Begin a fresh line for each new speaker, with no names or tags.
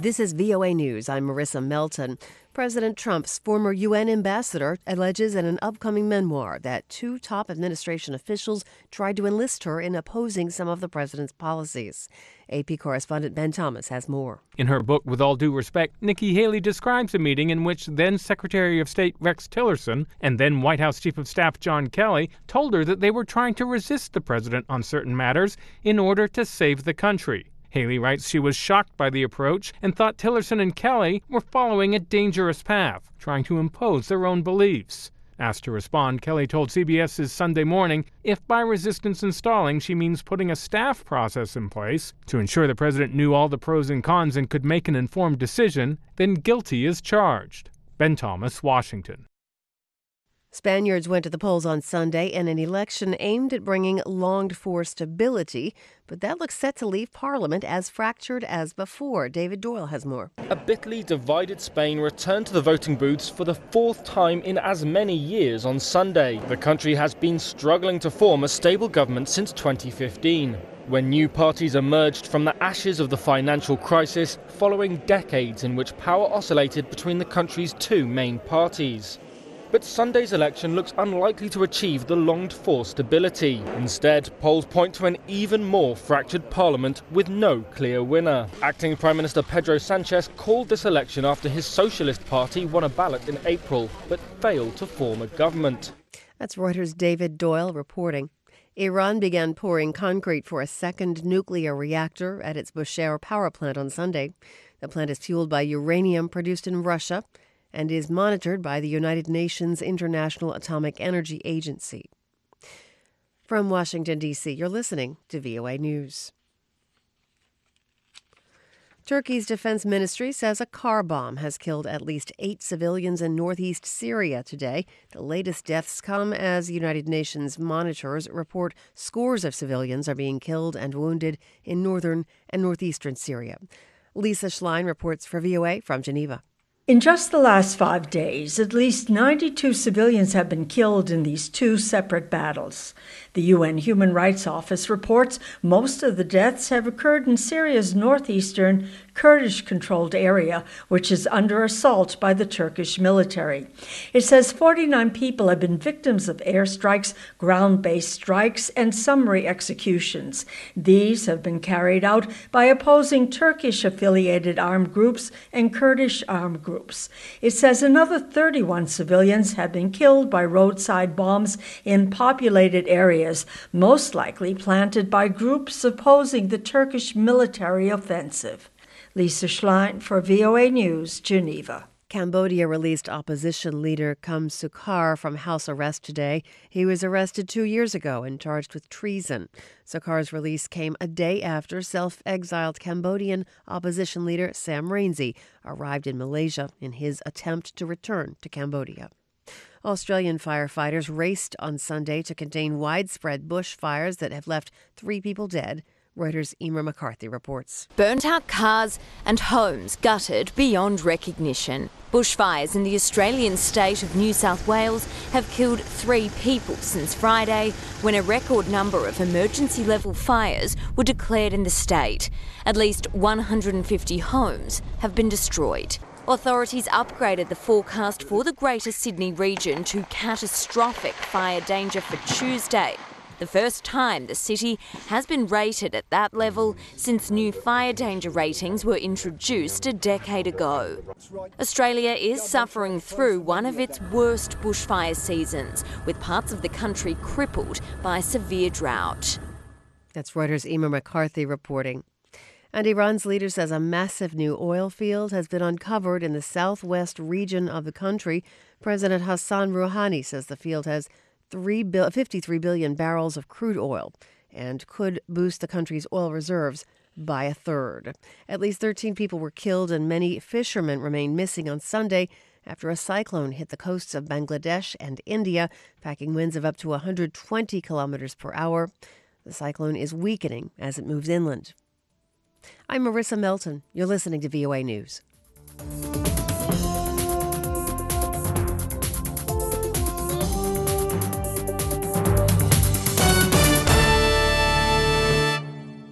This is VOA News. I'm Marissa Melton. President Trump's former UN ambassador alleges in an upcoming memoir that two top administration officials tried to enlist her in opposing some of the president's policies. AP correspondent Ben Thomas has more.
In her book, With All Due Respect, Nikki Haley describes a meeting in which then Secretary of State Rex Tillerson and then White House Chief of Staff John Kelly told her that they were trying to resist the president on certain matters in order to save the country. Haley writes she was shocked by the approach and thought Tillerson and Kelly were following a dangerous path, trying to impose their own beliefs. Asked to respond, Kelly told CBS's Sunday Morning if by resistance and stalling she means putting a staff process in place to ensure the president knew all the pros and cons and could make an informed decision, then guilty is charged. Ben Thomas, Washington.
Spaniards went to the polls on Sunday in an election aimed at bringing longed-for stability, but that looks set to leave Parliament as fractured as before. David Doyle has more.
A bitterly divided Spain returned to the voting booths for the fourth time in as many years on Sunday. The country has been struggling to form a stable government since 2015, when new parties emerged from the ashes of the financial crisis following decades in which power oscillated between the country's two main parties. But Sunday's election looks unlikely to achieve the longed-for stability. Instead, polls point to an even more fractured parliament with no clear winner. Acting Prime Minister Pedro Sanchez called this election after his Socialist Party won a ballot in April, but failed to form a government.
That's Reuters' David Doyle reporting. Iran began pouring concrete for a second nuclear reactor at its Bushehr power plant on Sunday. The plant is fueled by uranium produced in Russia and is monitored by the United Nations International Atomic Energy Agency. From Washington, D.C., you're listening to VOA News. Turkey's defense ministry says a car bomb has killed at least 8 civilians in northeast Syria today. The latest deaths come as United Nations monitors report scores of civilians are being killed and wounded in northern and northeastern Syria. Lisa Schlein reports for VOA from Geneva.
In just the last 5 days, at least 92 civilians have been killed in these two separate battles. The UN Human Rights Office reports most of the deaths have occurred in Syria's northeastern Kurdish-controlled area, which is under assault by the Turkish military. It says 49 people have been victims of airstrikes, ground-based strikes, and summary executions. These have been carried out by opposing Turkish-affiliated armed groups and Kurdish armed groups. It says another 31 civilians have been killed by roadside bombs in populated areas, most likely planted by groups opposing the Turkish military offensive. Lisa Schlein for VOA News, Geneva.
Cambodia released opposition leader Kum Sukar from house arrest today. He was arrested 2 years ago and charged with treason. Sukar's release came a day after self-exiled Cambodian opposition leader Sam Rainsy arrived in Malaysia in his attempt to return to Cambodia. Australian firefighters raced on Sunday to contain widespread bushfires that have left 3 people dead. Reuters' Emer McCarthy reports.
Burnt-out cars and homes gutted beyond recognition. Bushfires in the Australian state of New South Wales have killed 3 people since Friday, when a record number of emergency-level fires were declared in the state. At least 150 homes have been destroyed. Authorities upgraded the forecast for the Greater Sydney region to catastrophic fire danger for Tuesday. The first time the city has been rated at that level since new fire danger ratings were introduced a decade ago. Australia is suffering through one of its worst bushfire seasons, with parts of the country crippled by severe drought.
That's Reuters' Emer McCarthy reporting. And Iran's leader says a massive new oil field has been uncovered in the southwest region of the country. President Hassan Rouhani says the field has 53 billion barrels of crude oil and could boost the country's oil reserves by a third. At least 13 people were killed and many fishermen remain missing on Sunday after a cyclone hit the coasts of Bangladesh and India, packing winds of up to 120 kilometers per hour. The cyclone is weakening as it moves inland. I'm Marissa Melton. You're listening to VOA News.